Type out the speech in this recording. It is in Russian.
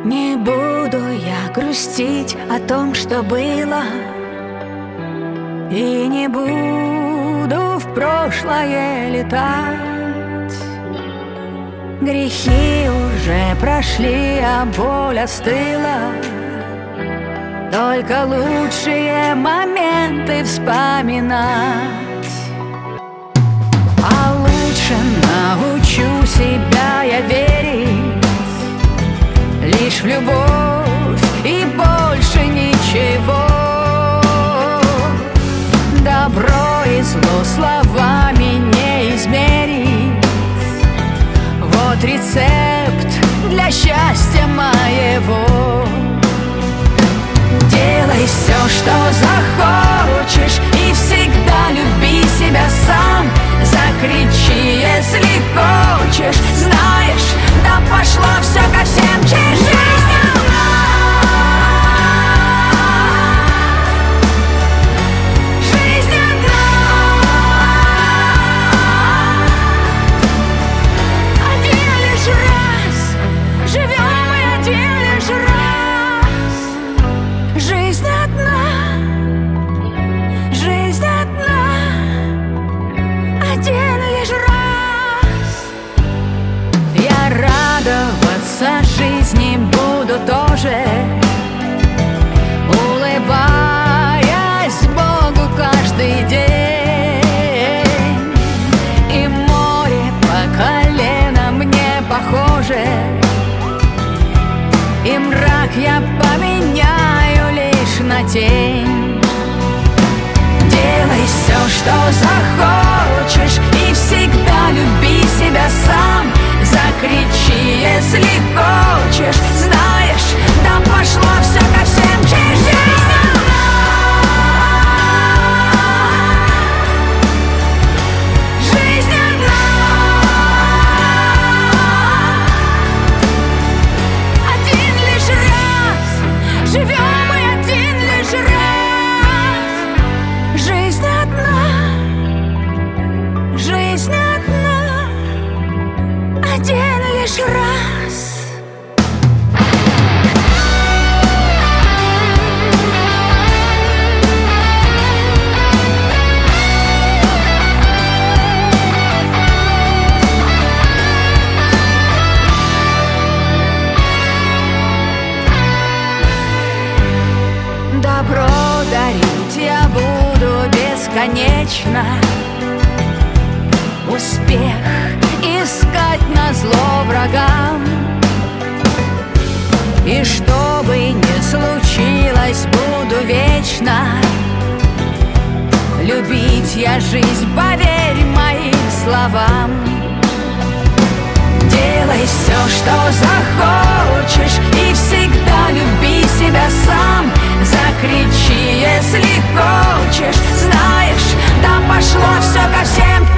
Не буду я грустить о том, что было, и не буду в прошлое летать. Грехи уже прошли, а боль остыла. Только лучшие моменты вспоминать. А лучше научу себя я верить лишь в любовь и больше ничего. Добро и зло словами не измерить. Вот рецепт для счастья моего. Делай все, что захочешь, и всегда люби себя сам. Закричи, если хочешь, знаешь, да пошло все ко всем. Жизнь одна, жизнь одна. Один лишь раз живем мы, один лишь раз. Жизнь одна, жизнь одна, один лишь раз. Я радоваться жизни буду тоже, улыбаясь Богу каждый день. И море по колено мне похоже, и мрак я поменяю лишь на тень. Делай все, что захочешь, и всегда люби себя сам. Закричи, если хочешь, знаешь, да пошло все ко всем. Жизнь одна, жизнь одна. Один лишь раз живем мы, один лишь раз. Жизнь одна, жизнь одна, один лишь раз. Добро дарить я буду бесконечно, успех искать назло врагам. И что бы ни случилось, буду вечно любить я жизнь, поверь моим словам. Делай все, что захочешь, и всегда люби себя сам. Закричи, если хочешь, знаешь, да пошло все ко всем.